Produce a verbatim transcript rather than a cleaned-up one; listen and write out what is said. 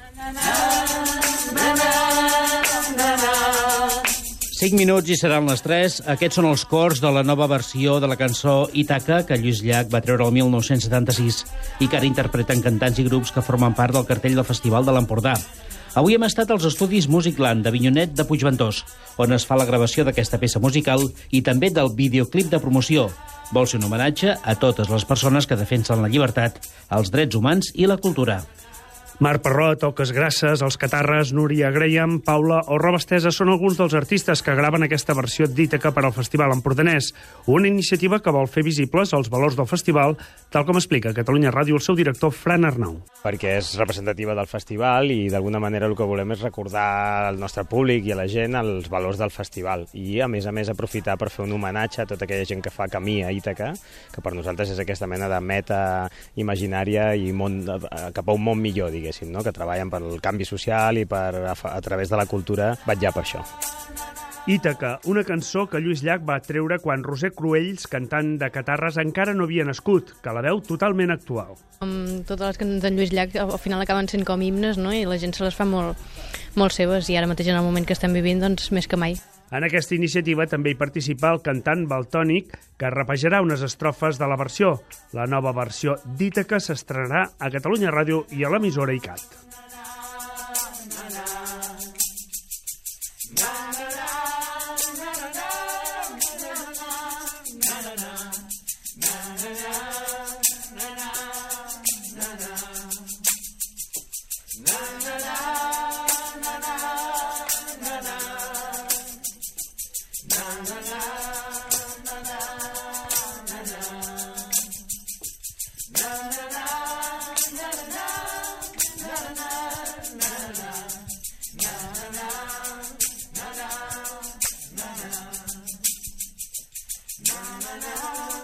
cinc minuts i seran les tres. Aquests són els cors de la nova versió de la cançó Ítaca, que Lluís Llach va treure el mil nou-cents setanta-sis i que ara interpreten cantants i grups que formen part del cartell del Festival de l'Empordà. Avui hem estat als estudis Musicland d'Avinyonet de Puigventós, on es fa la gravació d'aquesta peça musical i també del videoclip de promoció. Vol ser un homenatge a totes les persones que defensen la llibertat, els drets humans i la cultura. Marc Parrot, Oques Grasses, Els Catarres, Núria Graham, Paula o Roba Estesa són alguns dels artistes que graven aquesta versió d'Ítaca per al Festival Empordanès, una iniciativa que vol fer visibles els valors del festival, tal com explica a Catalunya Ràdio el seu director Fran Arnau. Perquè és representativa del festival i d'alguna manera el que volem és recordar al nostre públic i a la gent els valors del festival i a més a més aprofitar per fer un homenatge a tota aquella gent que fa camí a Ítaca, que per nosaltres és aquesta mena de meta imaginària i món, cap a un món millor, diguéssim, no? Que treballen pel canvi social i per, a, a través de la cultura vetllar per això. Ítaca, una cançó que Lluís Llach va treure quan Roser Cruells, cantant de Catarres, encara no havia nascut, que la veu totalment actual. Um, totes les cançons d'en Lluís Llach al final acaben sent com himnes, no? I la gent se les fa molt, molt seves i ara mateix en el moment que estem vivint, doncs més que mai. En aquesta iniciativa també hi participa el cantant Valtònic, que rapejarà unes estrofes de la versió. La nova versió d'Ítaca s'estrenarà a Catalunya Ràdio i a l'emissora I C A T. Na na na